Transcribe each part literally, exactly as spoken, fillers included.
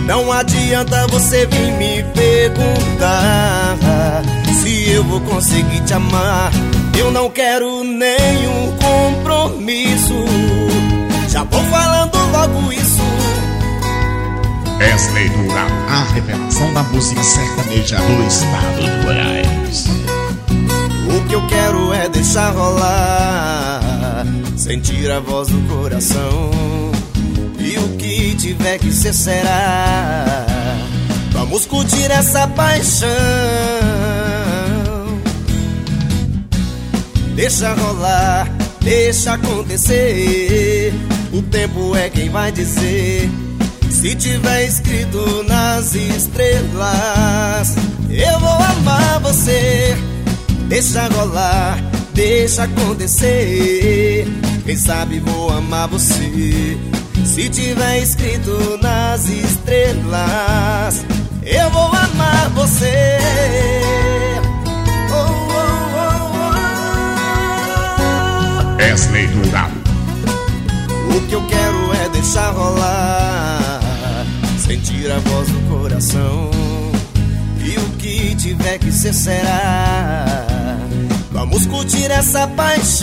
Não adianta você vir me perguntar se eu vou conseguir te amar. Eu não quero nenhum compromisso, já vou falando logo isso. Wesley Dourado, a revelação da música sertaneja do estado de Goiás. O que eu quero é deixar rolar, sentir a voz do coração. E o que tiver que ser será. Vamos curtir essa paixão. Deixa rolar, deixa acontecer. O tempo é quem vai dizer. Se tiver escrito nas estrelas, eu vou amar você. Deixa rolar, deixa acontecer. Quem sabe vou amar você. Se tiver escrito nas estrelas, eu vou amar você. Oh, oh, oh, oh. Wesley Dourado. O que eu quero é deixar rolar, sentir a voz do coração. E o que tiver que ser será. Vamos curtir essa paixão.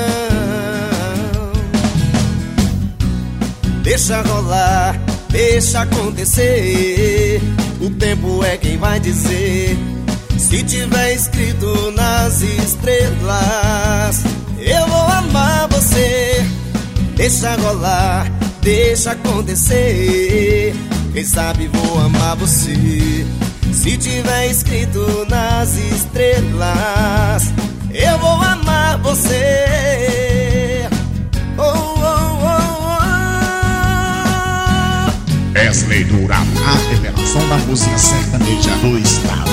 Deixa rolar, deixa acontecer. O tempo é quem vai dizer. Se tiver escrito nas estrelas, eu vou amar você. Deixa rolar, deixa acontecer. Quem sabe vou amar você. Se tiver escrito nas estrelas, eu vou amar você. Oh, oh, oh, oh. Wesley Dourado, a revelação da música sertaneja do estado